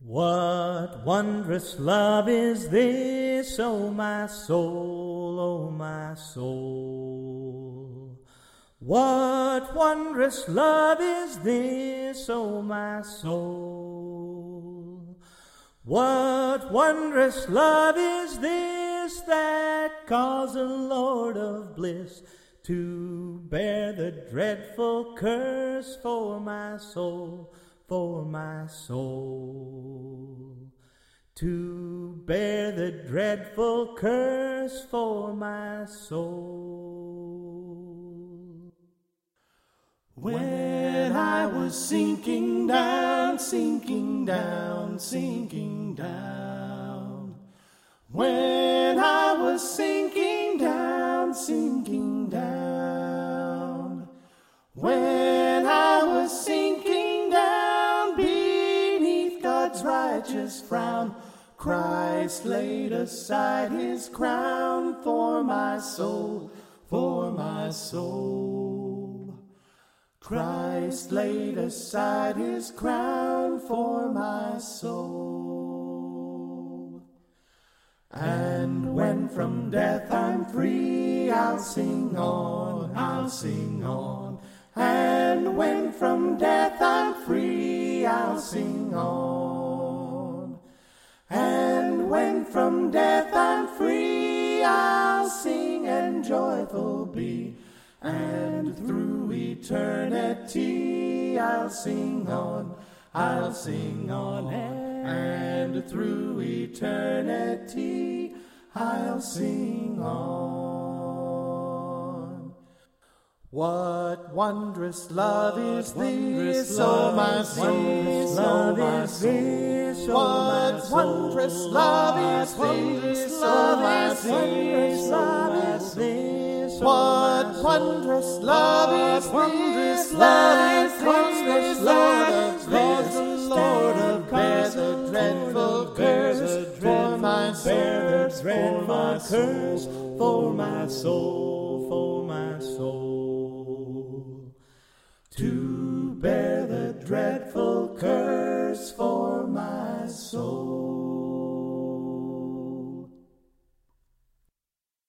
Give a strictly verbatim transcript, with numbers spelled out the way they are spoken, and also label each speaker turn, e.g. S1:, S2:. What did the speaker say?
S1: What wondrous love is this, O my soul, O my soul? What wondrous love is this, O my soul? What wondrous love is this that caused the Lord of bliss to bear the dreadful curse for my soul, for my soul? To bear the dreadful curse for my soul.
S2: When I was sinking down, sinking down, sinking down. When I was sinking down, sinking down. When I was sinking down beneath God's righteous frown, Christ laid aside his crown for my soul, for my soul. Christ laid aside his crown for my soul. And when from death I'm free, I'll sing on, I'll sing on. And when from death I'm free, I'll sing on. And when from death I'm free, I'll sing and joyful be. And through eternity I'll sing on, I'll sing on. And through eternity I'll sing on. What wondrous love is this, O my soul, love is this, what wondrous love is this, O my soul, love is this, what wondrous love is this, love is wondrous love of this, Lord of bears a dreadful curse for my soul, for my curse for my soul, for my soul. To bear the dreadful